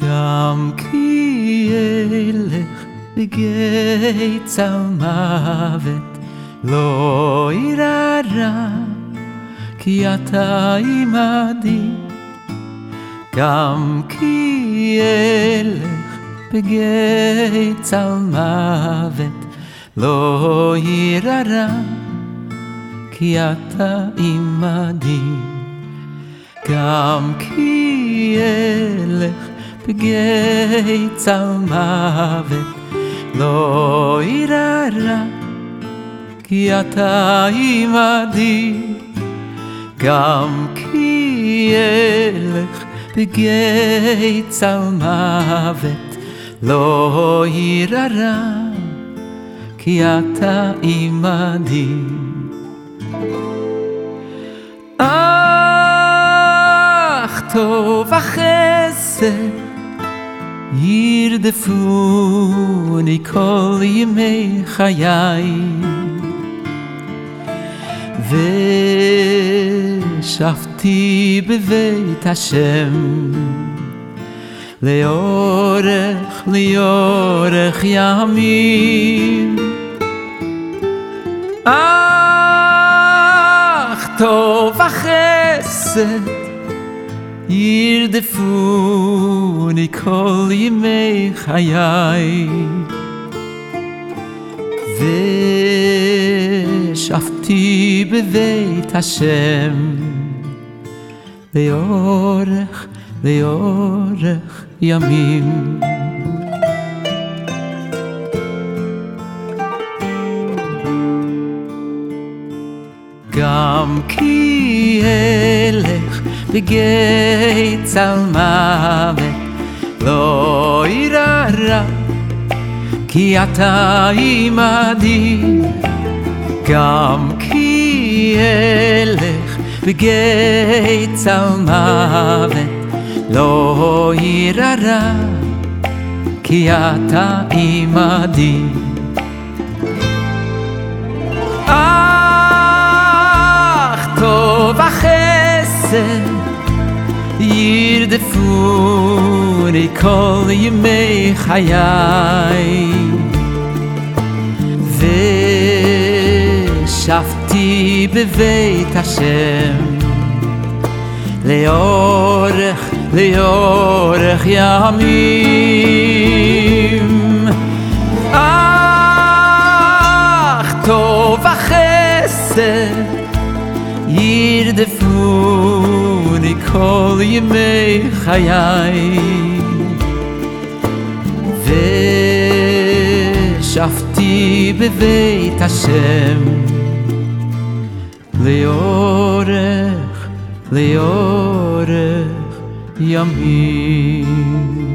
גם כי אלך בגיא צל מוות לא אירא רע, כי אתה עמדי. גם כי אלך בגיא צל מוות לא אירא רע, כי אתה עמדי. גם כי אלך בגיא צל מוות לא אירא רע, כי אתה עמדי. גם כי אלך בגיא צל מוות לא אירא רע, כי אתה עמדי. אך טוב וחסד ירדפוני כל ימי חיי, ושבתי בבית השם לאורך ימים. אך טוב וחסד ירדפוני כל ימי חיי, ושבתי בבית השם לאורך ימים. גם כי אלך בגיא צל מוות לא אירא רע, כי אתה עמדי. גם כי אלך בגיא צל מוות לא אירא רע, כי אתה עמדי. אך טוב וחסד ירדפוני כל ימי חיי, ושבתי בבית השם לאורך ימים. אך טוב וחסד ירדפוני כל ימי חיי, ושבתי בבית השם לאורך ימים.